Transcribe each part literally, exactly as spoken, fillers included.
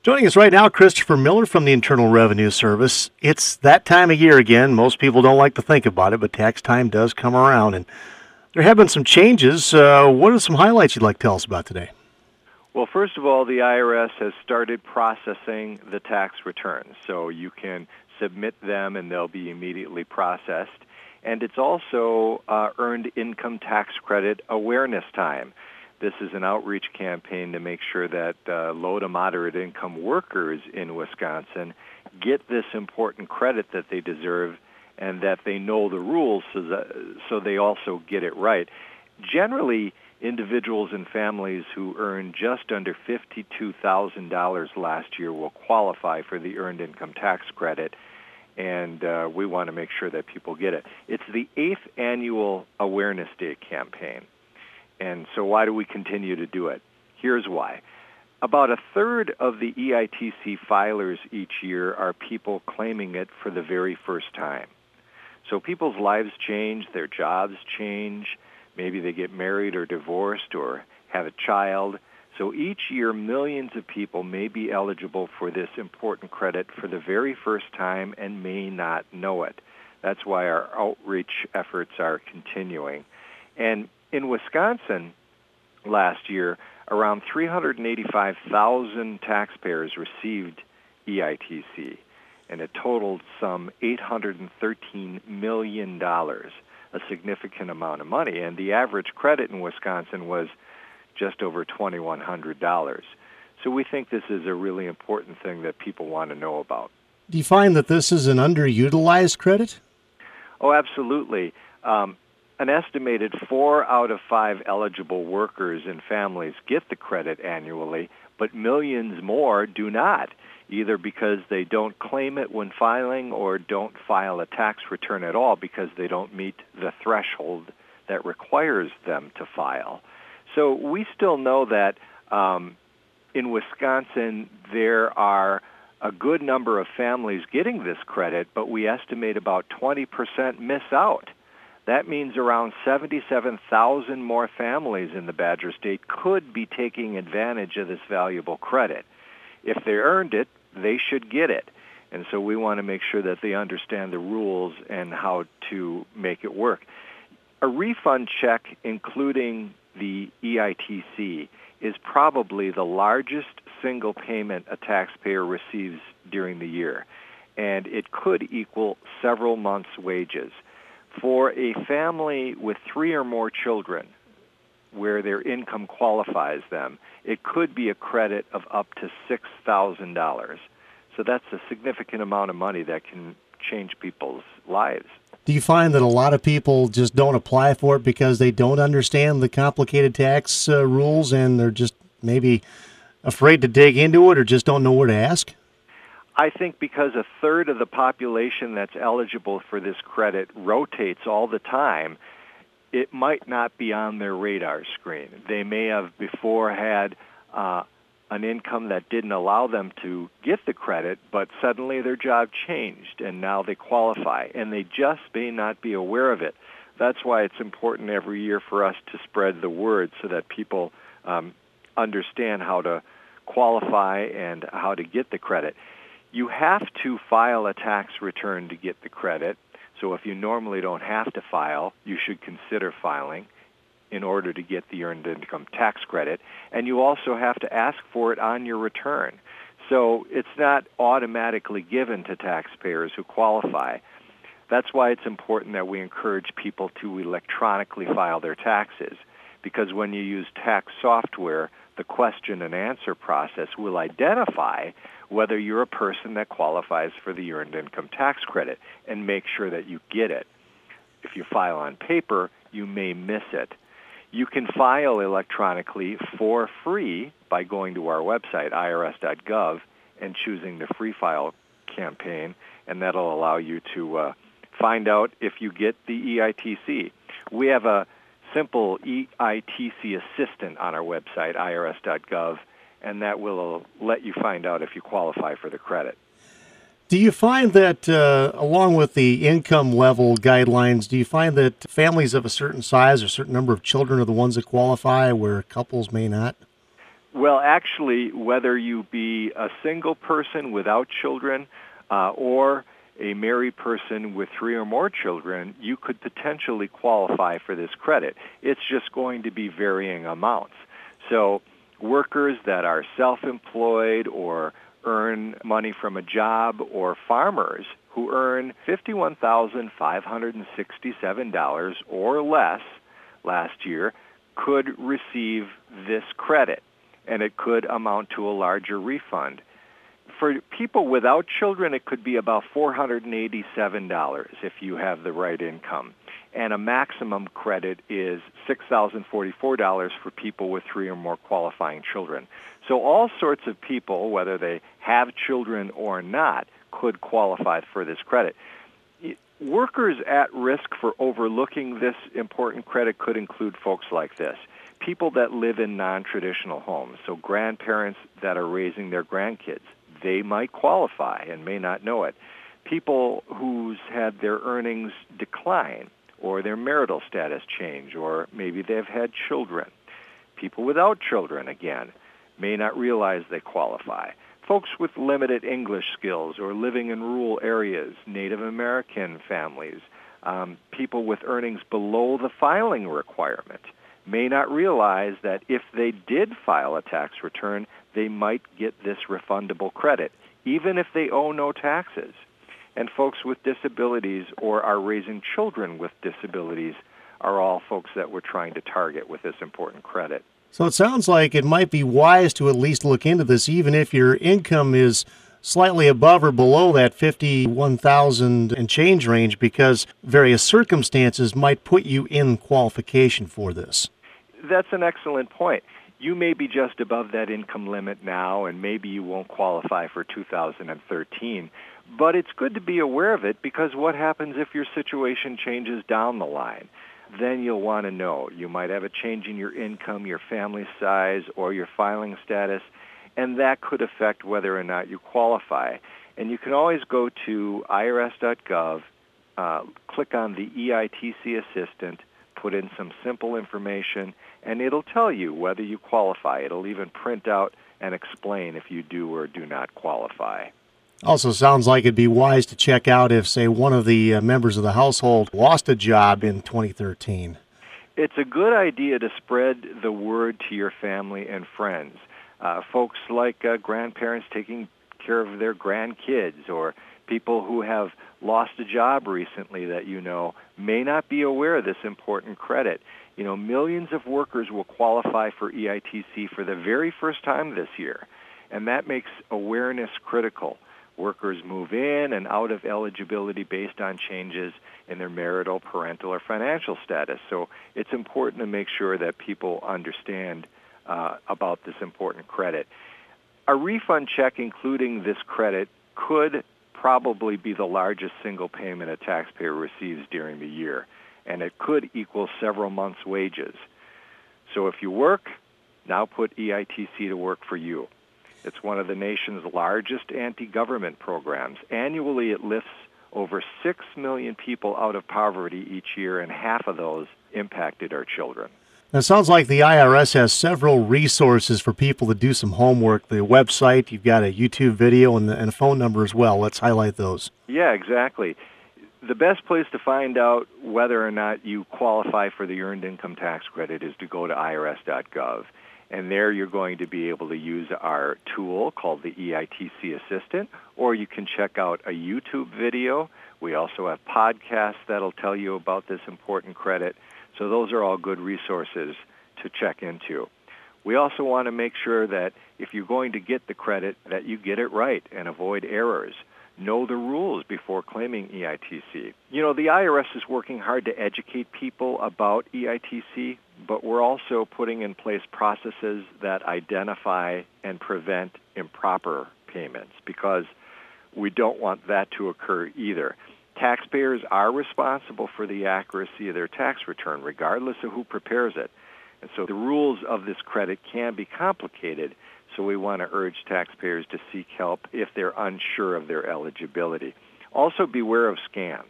Joining us right now, Christopher Miller from the Internal Revenue Service. It's that time of year again. Most people don't like to think about it, but tax time does come around, and there have been some changes. Uh, what are some highlights you'd like to tell us about today? Well, first of all, the I R S has started processing the tax returns, so you can submit them and they'll be immediately processed. And it's also uh, Earned Income Tax Credit Awareness Time. This is an outreach campaign to make sure that uh, low to moderate income workers in Wisconsin get this important credit that they deserve and that they know the rules so, that, so they also get it right. Generally, individuals and families who earn just under fifty-two thousand dollars last year will qualify for the Earned Income Tax Credit, and uh, we want to make sure that people get it. It's the eighth annual Awareness Day campaign. And so why do we continue to do it? Here's why. About a third of the E I T C filers each year are people claiming it for the very first time. So people's lives change, their jobs change, maybe they get married or divorced or have a child. So each year, millions of people may be eligible for this important credit for the very first time and may not know it. That's why our outreach efforts are continuing. And in Wisconsin, last year, around three hundred eighty-five thousand taxpayers received E I T C, and it totaled some eight hundred thirteen million dollars, a significant amount of money. And the average credit in Wisconsin was just over two thousand one hundred dollars. So we think this is a really important thing that people want to know about. Do you find that this is an underutilized credit? Oh, absolutely. Um, An estimated four out of five eligible workers and families get the credit annually, but millions more do not, either because they don't claim it when filing or don't file a tax return at all because they don't meet the threshold that requires them to file. So we still know that um, in Wisconsin there are a good number of families getting this credit, but we estimate about twenty percent miss out. That means around seventy-seven thousand more families in the Badger State could be taking advantage of this valuable credit. If they earned it, they should get it. And so we want to make sure that they understand the rules and how to make it work. A refund check, including the E I T C, is probably the largest single payment a taxpayer receives during the year, and it could equal several months' wages. For a family with three or more children, where their income qualifies them, it could be a credit of up to six thousand dollars. So that's a significant amount of money that can change people's lives. Do you find that a lot of people just don't apply for it because they don't understand the complicated tax uh, rules and they're just maybe afraid to dig into it or just don't know where to ask? I think because a third of the population that's eligible for this credit rotates all the time, it might not be on their radar screen. They may have before had uh, an income that didn't allow them to get the credit, but suddenly their job changed and now they qualify, and they just may not be aware of it. That's why it's important every year for us to spread the word so that people um, understand how to qualify and how to get the credit. You have to file a tax return to get the credit. So if you normally don't have to file, you should consider filing in order to get the Earned Income Tax Credit. And you also have to ask for it on your return. So it's not automatically given to taxpayers who qualify. That's why it's important that we encourage people to electronically file their taxes, because when you use tax software, the question and answer process will identify whether you're a person that qualifies for the Earned Income Tax Credit and make sure that you get it. If you file on paper, you may miss it. You can file electronically for free by going to our website, I R S dot gov, and choosing the Free File campaign, and that'll allow you to uh, find out if you get the E I T C. We have a simple E I T C assistant on our website, I R S dot gov, and that will let you find out if you qualify for the credit. Do you find that, uh, along with the income level guidelines, do you find that families of a certain size or certain number of children are the ones that qualify where couples may not? Well, actually, whether you be a single person without children uh, or a married person with three or more children, you could potentially qualify for this credit. It's just going to be varying amounts. So workers that are self-employed or earn money from a job, or farmers who earn fifty-one thousand five hundred sixty-seven dollars or less last year could receive this credit, and it could amount to a larger refund. For people without children, it could be about four hundred eighty-seven dollars if you have the right income. And a maximum credit is six thousand forty-four dollars for people with three or more qualifying children. So all sorts of people, whether they have children or not, could qualify for this credit. Workers at risk for overlooking this important credit could include folks like this: people that live in non-traditional homes, so grandparents that are raising their grandkids. They might qualify and may not know it. People who's had their earnings decline or their marital status change, or maybe they've had children. People without children, again, may not realize they qualify. Folks with limited English skills or living in rural areas, Native American families, um, people with earnings below the filing requirement may not realize that if they did file a tax return, they might get this refundable credit, even if they owe no taxes. And folks with disabilities or are raising children with disabilities are all folks that we're trying to target with this important credit. So it sounds like it might be wise to at least look into this, even if your income is slightly above or below that fifty-one thousand and change range, because various circumstances might put you in qualification for this. That's an excellent point. You may be just above that income limit now, and maybe you won't qualify for two thousand thirteen. But it's good to be aware of it, because what happens if your situation changes down the line? Then you'll want to know. You might have a change in your income, your family size, or your filing status, and that could affect whether or not you qualify. And you can always go to I R S dot gov, uh, click on the E I T C Assistant, put in some simple information, and it'll tell you whether you qualify. It'll even print out and explain if you do or do not qualify. Also sounds like it'd be wise to check out if, say, one of the uh, members of the household lost a job in twenty thirteen. It's a good idea to spread the word to your family and friends. Uh, folks like uh, grandparents taking care of their grandkids, or people who have lost a job recently that you know may not be aware of this important credit. You know, millions of workers will qualify for E I T C for the very first time this year, and that makes awareness critical. Workers move in and out of eligibility based on changes in their marital, parental, or financial status. So it's important to make sure that people understand uh, about this important credit. A refund check including this credit could probably be the largest single payment a taxpayer receives during the year, and it could equal several months' wages. So if you work, now put E I T C to work for you. It's one of the nation's largest anti-government programs. Annually, it lifts over six million people out of poverty each year, and half of those impacted are children. Now, it sounds like the I R S has several resources for people to do some homework. The website, you've got a YouTube video, and, the, and a phone number as well. Let's highlight those. Yeah, exactly. The best place to find out whether or not you qualify for the Earned Income Tax Credit is to go to I R S dot gov. And there you're going to be able to use our tool called the E I T C Assistant, or you can check out a YouTube video. We also have podcasts that'll tell you about this important credit. So those are all good resources to check into. We also want to make sure that if you're going to get the credit, that you get it right and avoid errors. Know the rules before claiming E I T C. You know, the I R S is working hard to educate people about E I T C, but we're also putting in place processes that identify and prevent improper payments, because we don't want that to occur either. Taxpayers are responsible for the accuracy of their tax return, regardless of who prepares it. And so the rules of this credit can be complicated, so we want to urge taxpayers to seek help if they're unsure of their eligibility. Also, beware of scams.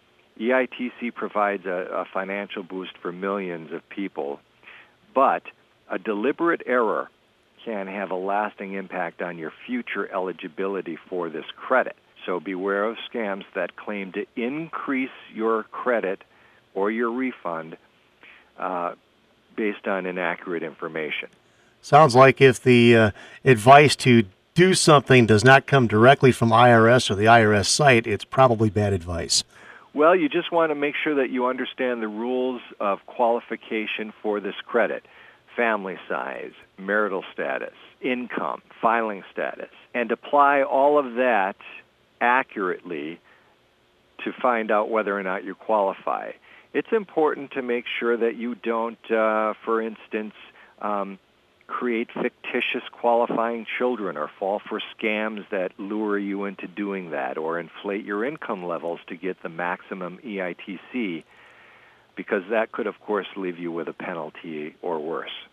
E I T C provides a, a financial boost for millions of people, but a deliberate error can have a lasting impact on your future eligibility for this credit. So beware of scams that claim to increase your credit or your refund uh, based on inaccurate information. Sounds like if the uh, advice to do something does not come directly from I R S or the I R S site, it's probably bad advice. Well, you just want to make sure that you understand the rules of qualification for this credit: family size, marital status, income, filing status, and apply all of that accurately to find out whether or not you qualify. It's important to make sure that you don't, uh, for instance, um, create fictitious qualifying children or fall for scams that lure you into doing that, or inflate your income levels to get the maximum E I T C, because that could, of course, leave you with a penalty or worse.